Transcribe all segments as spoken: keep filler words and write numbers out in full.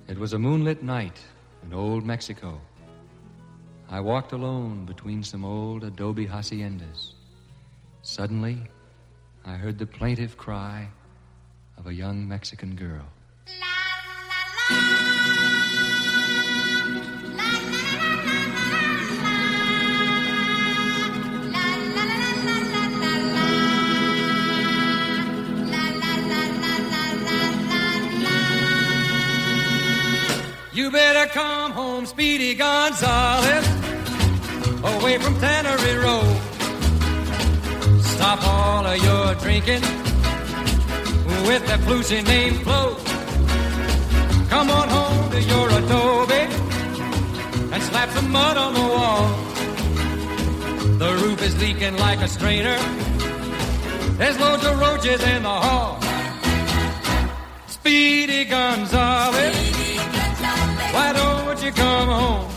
It was a moonlit night in old Mexico. I walked alone between some old adobe haciendas. Suddenly, I heard the plaintive cry of a young Mexican girl. La, la, la. You better come home, Speedy Gonzales, away from Tannery Road. Stop all of your drinking with that flusy named Flo. Come on home to your adobe and slap some mud on the wall. The roof is leaking like a strainer. There's loads of roaches in the hall. Speedy Gonzales, why don't you come home?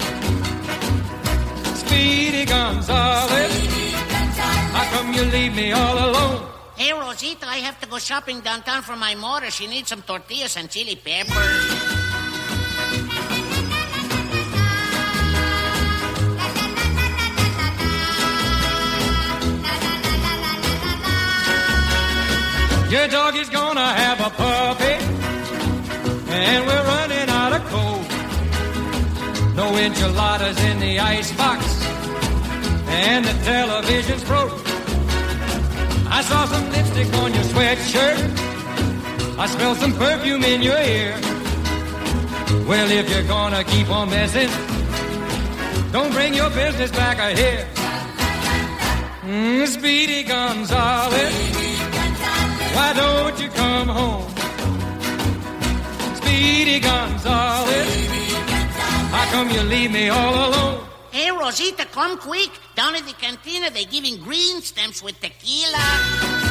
Speedy Gonzales, how come you leave me all alone? Hey, Rosita, I have to go shopping downtown for my mother. She needs some tortillas and chili peppers. Your dog is gonna have a puppy, and we're running out of coal. No enchiladas in the icebox, and the television's broke. I saw some lipstick on your sweatshirt. I smelled some perfume in your ear. Well, if you're gonna keep on messing, don't bring your business back here. Mm, Speedy Gonzales, why don't you come home? Speedy Gonzales, how come you leave me all alone? Hey, Rosita, come quick. Down at the cantina, they're giving green stamps with tequila.